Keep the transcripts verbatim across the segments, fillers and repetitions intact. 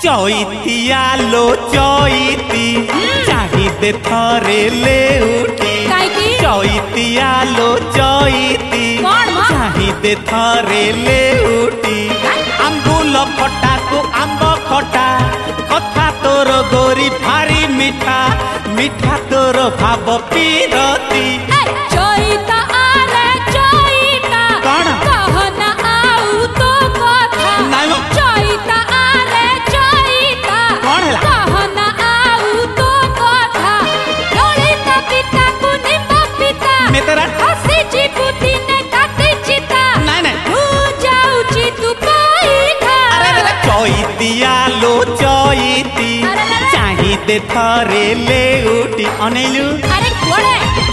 चैतिया लो चैती चाहिए थरे ले उठी चैतिया लो चैती चाहिए थरे ले उठी अंगुल खटा को आंब खटा कथा तोर गोरी भारी मिठा मिठा तोर भाव पीरती चैता आरे चैता कहना आउ तो कथा चैता आरे चैता कहना आउ तो कथा ललिता पिता को निम्ब पिता मेतरा हसी जीपुती ने काटी चिता नहीं नहीं तू जाऊ ची तू पैठा चैतिया लो चैती चाहिए थरे ले उठी अनेलू अरे कोड़े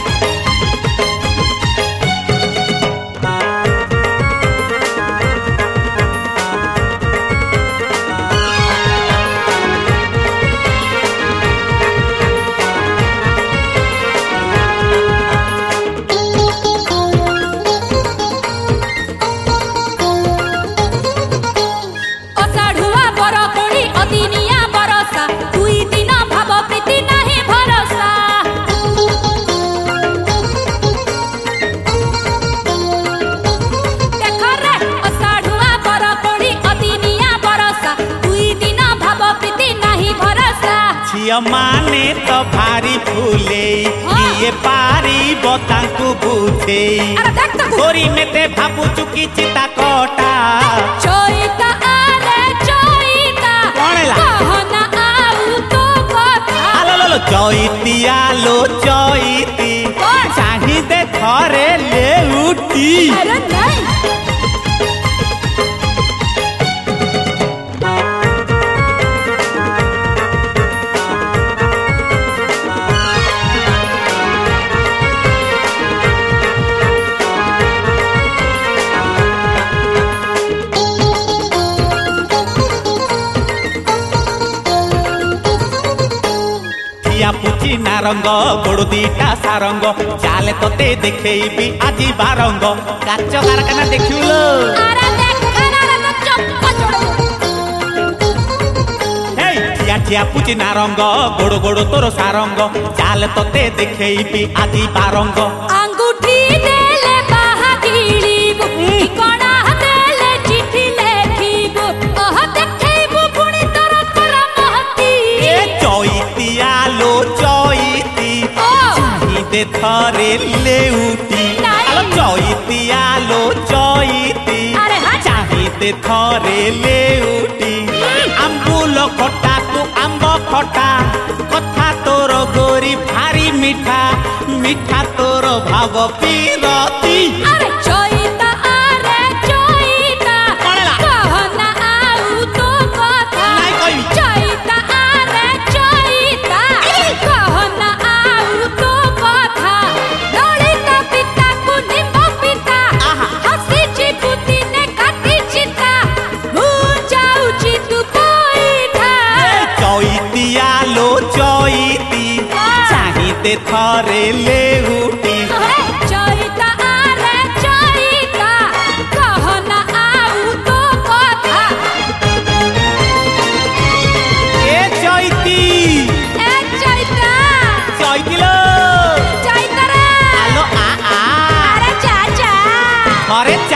माने तो भारी फूले किए पारी बतांकु बुझे गोरी में ते भाबू चुकी चिता कोटा चैता आरे चैता कहना आउ तो कथा आलो लो चैतिया लो चैती चाहिए थरे ले उठी अरे नहीं पुची नारंग गोड़ दीटा सारंग चाले तोते देखेबी आजी बारंग काच कारखाना देखियो अरे देखना रे तो चप्पा जोड़ो हे ठिया ठिया पुची नारंग गोड़ गोड़ तोर सारंग चाले तोते देखेबी आजी बारंग अंगूठी देले बाहा गिळीबु कोणा देले चिठी लेखिबु ओह देखैबु पुणी तोर तोर महती ए चैतिया लो चैती चाहिए थरे ले उठी आलो चैतिया लो चैती चाहिए थरे ले उठी आंबुल खटा को आंब खटा कथा तोर गोरी भारी मिठा मिठा तोर भाव पीरती अरे चैता आरे चैता कहना आउ तो कथा चैता आरे चैता कहना आउ तो कथा ललिता पिता को निम्ब पिता हसी जीपुती ने काटी चिता मु जाऊ ची तू पैठा चैतिया लो चैती चाहिए थरे ले उठी चैता आरे चैता कहना आउ तो कथा ए चैती ए चैता चैती लो चैता रे आलो आ आ अरे चाचा अरे